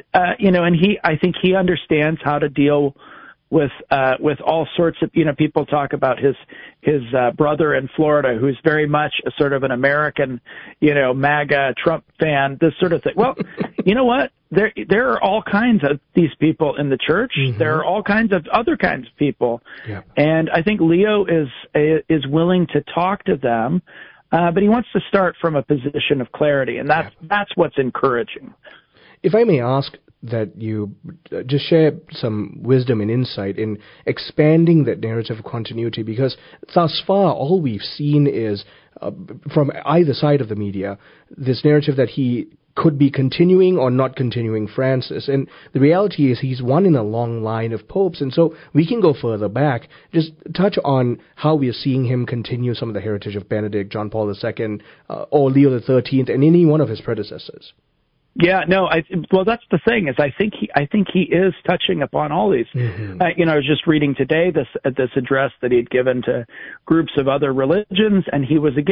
I think he understands how to deal with all sorts of, people talk about his brother in Florida, who's very much a sort of an American, MAGA Trump fan, this sort of thing. Well, you know what? There are all kinds of these people in the church. There are all kinds of other kinds of people. Yep. And I think Leo is willing to talk to them, but he wants to start from a position of clarity, and that's what's encouraging. If I may ask that you just share some wisdom and insight in expanding that narrative of continuity, because thus far all we've seen is, from either side of the media, this narrative that he could be continuing or not continuing Francis. And the reality is he's one in a long line of popes, and so we can go further back. Just touch on how we are seeing him continue some of the heritage of Benedict, John Paul II, or Leo XIII, and any one of his predecessors. Yeah, no, well, that's the thing, is I think he is touching upon all these. I was just reading today this address that he had given to groups of other religions, and he was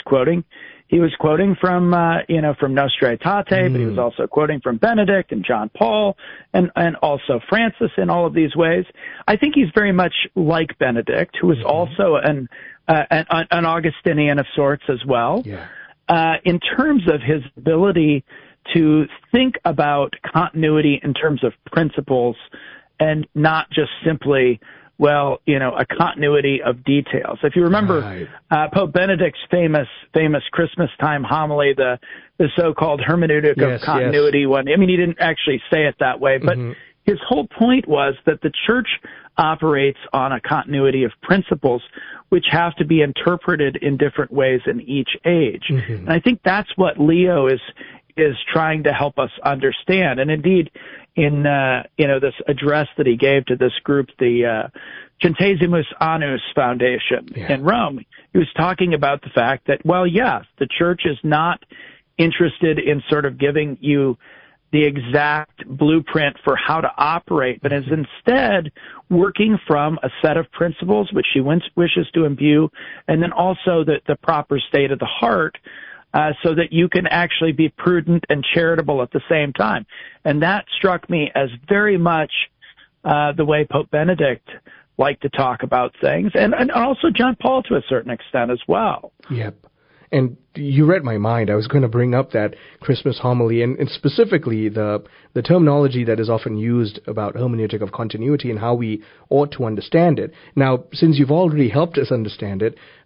quoting from Nostra Aetate, but he was also quoting from Benedict and John Paul and also Francis in all of these ways. I think he's very much like Benedict, who is also an Augustinian of sorts as well. Yeah. In terms of his ability to think about continuity in terms of principles and not just simply, a continuity of details. If you remember Pope Benedict's famous Christmas time homily, the so-called hermeneutic of continuity one. I mean, he didn't actually say it that way, but his whole point was that the church operates on a continuity of principles which have to be interpreted in different ways in each age. And I think that's what Leo is trying to help us understand. And indeed, in this address that he gave to this group, the Centesimus Annus Foundation in Rome, he was talking about the fact that, the church is not interested in sort of giving you the exact blueprint for how to operate, but is instead working from a set of principles which she wishes to imbue, and then also the proper state of the heart, so that you can actually be prudent and charitable at the same time. And that struck me as very much the way Pope Benedict liked to talk about things, and also John Paul to a certain extent as well. Yep. And you read my mind. I was going to bring up that Christmas homily, and specifically the terminology that is often used about hermeneutic of continuity and how we ought to understand it. Now, since you've already helped us understand it,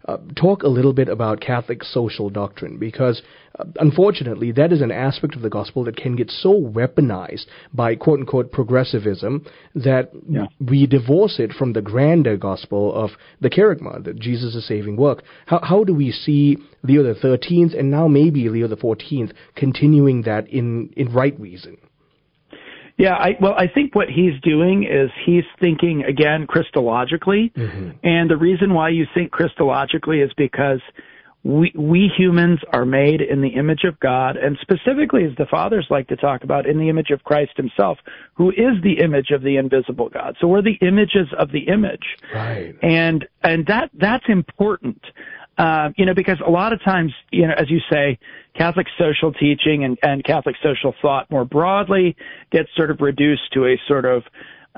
talk a little bit about Catholic social doctrine, because unfortunately that is an aspect of the gospel that can get so weaponized by quote-unquote progressivism that we divorce it from the grander gospel of the kerygma, that Jesus' saving work. How do we see Leo the 13th and now maybe Leo the 14th continuing that in right reason? Yeah, I think what he's doing is he's thinking, again, Christologically. And the reason why you think Christologically is because we humans are made in the image of God, and specifically, as the fathers like to talk about, in the image of Christ himself, who is the image of the invisible God. So we're the images of the image. Right. And that's important. Because a lot of times, as you say, Catholic social teaching and Catholic social thought more broadly gets sort of reduced to a sort of,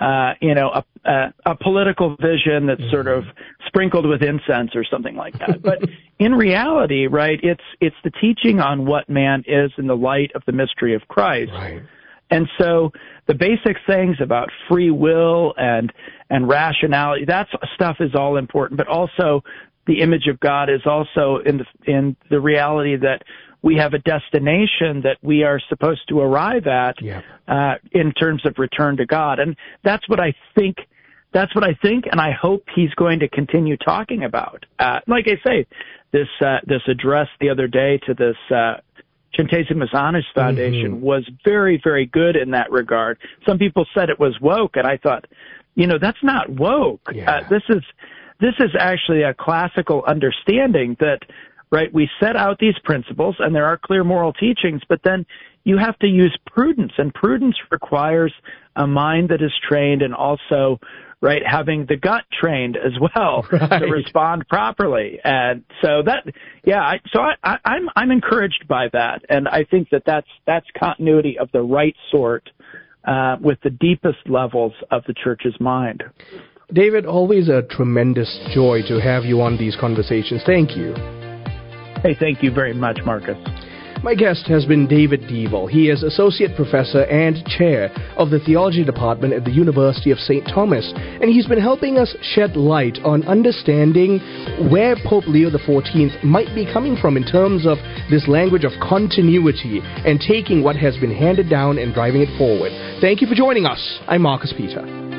a political vision that's sort of sprinkled with incense or something like that. But in reality, right, it's the teaching on what man is in the light of the mystery of Christ. Right. And so the basic things about free will and rationality, that stuff is all important, but also the image of God is also in the reality that we have a destination that we are supposed to arrive at in terms of return to God. And that's what I think, and I hope he's going to continue talking about. Like I say, this address the other day to this Centesimus Annus Foundation was very, very good in that regard. Some people said it was woke, and I thought, that's not woke. This is actually a classical understanding that, right, we set out these principles and there are clear moral teachings, but then you have to use prudence, and prudence requires a mind that is trained and also, right, having the gut trained as well to respond properly. And so I'm encouraged by that, and I think that's continuity of the right sort with the deepest levels of the Church's mind. David, always a tremendous joy to have you on these conversations. Thank you. Hey, thank you very much, Marcus. My guest has been David Deval. He is Associate Professor and Chair of the Theology Department at the University of St. Thomas, and he's been helping us shed light on understanding where Pope Leo XIV might be coming from in terms of this language of continuity and taking what has been handed down and driving it forward. Thank you for joining us. I'm Marcus Peter.